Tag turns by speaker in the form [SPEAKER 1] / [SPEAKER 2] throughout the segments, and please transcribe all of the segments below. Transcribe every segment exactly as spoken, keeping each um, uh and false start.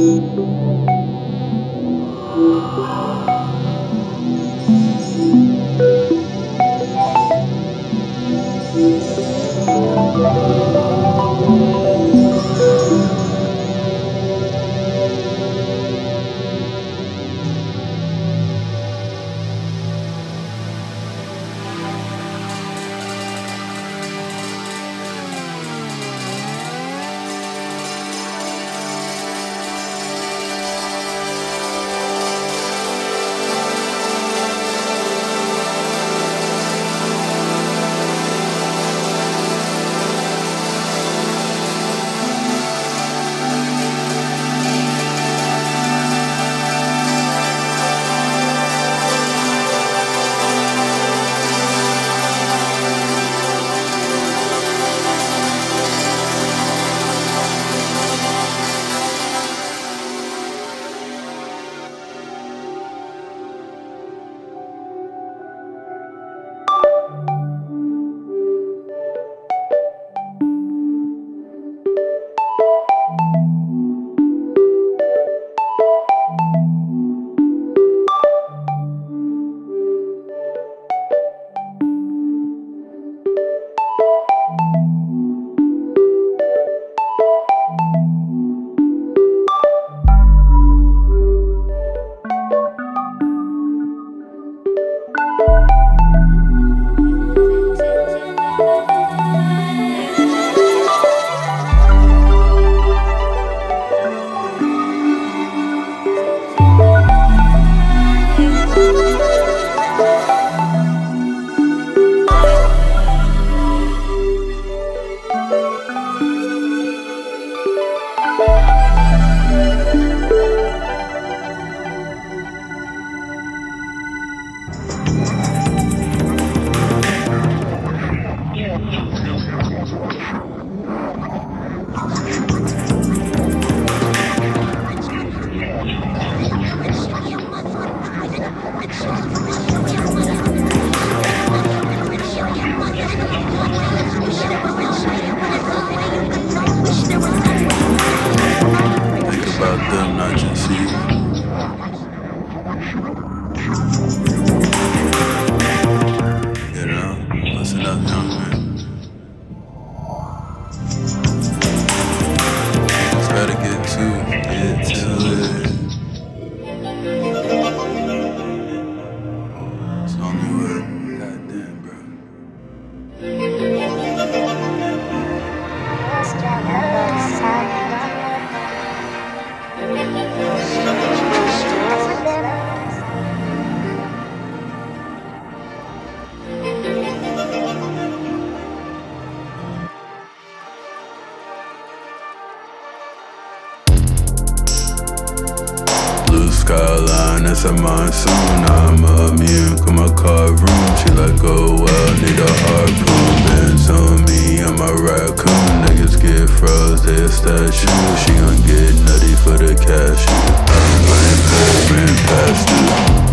[SPEAKER 1] Skyline, that's a monsoon. I'm immune, call my car room. She like, oh well, need a harpoon. Bands on me, I'm a raccoon. Niggas get froze, they a statue. She gon' get nutty for the cashew. I'm playing good, ran past you.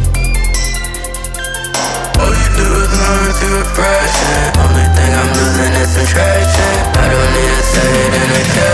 [SPEAKER 1] All you do is learn to a fraction. Only thing I'm losing is some traction. I don't need to say it in a cat.